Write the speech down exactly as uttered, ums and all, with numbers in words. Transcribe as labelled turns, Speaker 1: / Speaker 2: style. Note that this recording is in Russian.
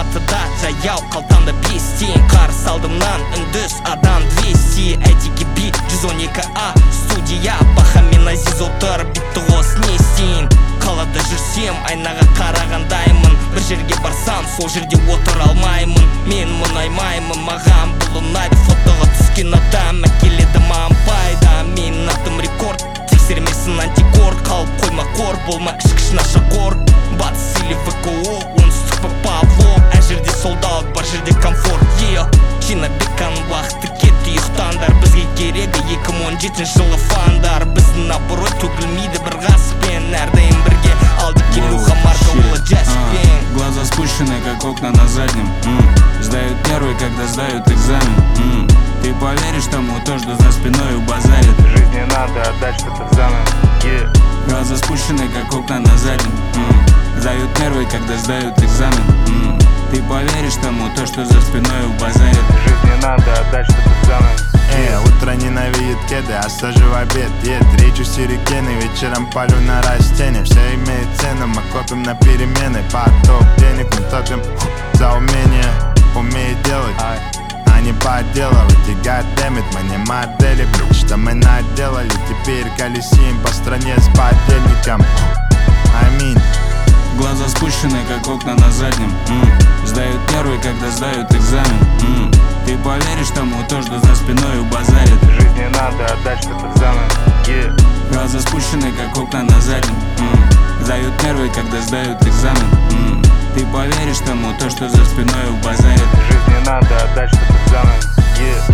Speaker 1: алматыда жаяу қалтамда бес тиын. Қарсы алдымнан үндіс адам двести. Әйтеке бит жүз он екі а студия. Бахамен Азиз отыр битті қос не істейін. Қалада жүрсем айнаға қарағандаймын. Бір жерге барсам сол жерде отыра алмаймын. Мен мұнаймаймын, маған бұл ұнайды. Фотоға түскен адам әкеледі маған пайда. Менің атым рекорд, тексермесін антикор. Қалып қойма қор, болма ішкіш нашақор. Батыс или ВКО, оңтүстік па Павлов. Әр жерде солдат, бар жерде комфорт. Е, Чинабеканың уақыты кетті, ұйықтаңдар. Бізге керегі екі мың он жетінші жылы фандар. Біздің абырой төгілмейді бір ғасыппен. Әрдайым бірге алды келуха марка улы джаспен.
Speaker 2: Глаза спущены, как окна на заднем. М-м. Сдают первый, когда сдают экзамен. М-м. Ты поверишь тому, то, что за спиной базарит.
Speaker 3: Жизни надо отдать что-то взамен. Yeah.
Speaker 2: Глаза спущены, как окна на заднем. М-м. Сдают первый, когда сдают экзамен. М-м. Ты поверишь тому, то, что за спиной базарит.
Speaker 3: Жизни надо отдать что-то взамен.
Speaker 4: Э, утро ненавидит кеды, а сажу в обед. Ед, речу сюрикены, вечером палю на растения. Все имеет цену, мы копим на перемены. Поток денег мы топим за умение. Умеет делать, а не подделывать. И goddammit, мы не модели, блин, что мы наделали. Теперь колесим по стране с подельником. Аминь.
Speaker 2: Глаза спущены, как окна на заднем. М-м. Сдают первый, когда сдают экзамен. М-м. Ты поверишь тому, то, что за спиной базарит.
Speaker 3: Жизни надо отдать что-то взамен. Yeah.
Speaker 2: Глаза спущены, как окна на заднем. М-м. Сдают первый, когда сдают экзамен. М-м. Ты поверишь тому, то, что за спиной базарит.
Speaker 3: Жизни надо отдать что-то взамен. Yeah.